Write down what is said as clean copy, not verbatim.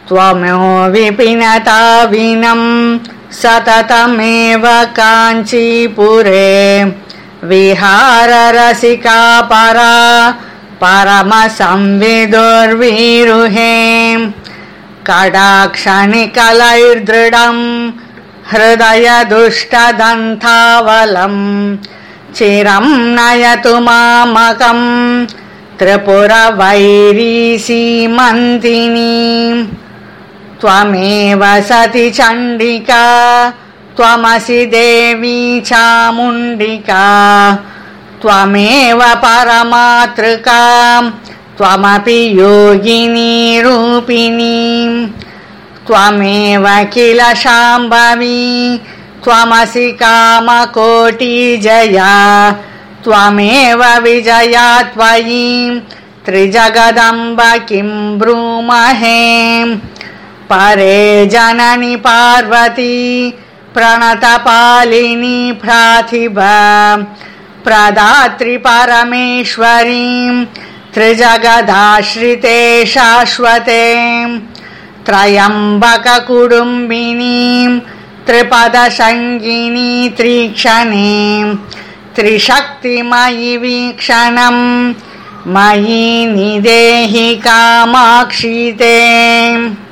त्वमो विपिनताविनं सततमेव काञ्चीपुरे विहाररसिका परा परमसंविदुर्विरुहे कडाक्षनिकलैर्दृढं हृदयदुष्टदन्तावलं चिरं नयतु मामकं त्रिपुरवैरीसीमन्तिनी त्वमेव सति चण्डिका त्वमसि देवी चामुण्डिका त्वमेव परमातृका त्वमपि योगिनी रूपिणी त्वमेव किल शाम्भवी त्वमसि कामकोटिजया त्वमेव विजया त्वयि त्रिजगदम्ब किं ब्रूमहे परे जननि पार्वती प्रणतपालिनी प्राथिभा प्रदात्री परमेश्वरीं त्रिजगदाश्रिते शाश्वते त्रयम्बककुटुम्बिनीं त्रिपदशङ्गिनी त्रिक्षणे त्रिशक्तिमयि वीक्षणं मयि निदेहि कामाक्षि ते।